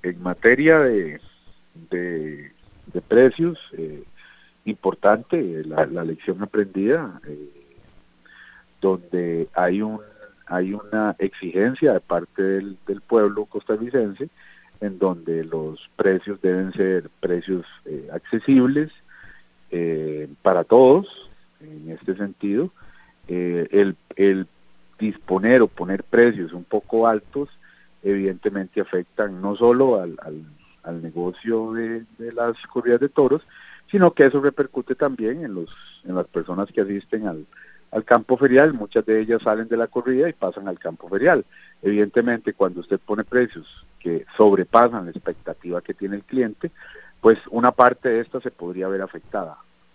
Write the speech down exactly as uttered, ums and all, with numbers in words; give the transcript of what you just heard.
en materia de, de, de precios, eh, importante la, la lección aprendida, eh, donde hay un hay una exigencia de parte del, del pueblo costarricense, en donde los precios deben ser precios eh, accesibles eh, para todos. En este sentido, eh, el, el disponer o poner precios un poco altos evidentemente afectan no solo al, al, al negocio de, de las corridas de toros, sino que eso repercute también en los en las personas que asisten al, al campo ferial. Muchas de ellas salen de la corrida y pasan al campo ferial. Evidentemente, cuando usted pone precios que sobrepasan la expectativa que tiene el cliente, pues una parte de esta se podría ver afectada.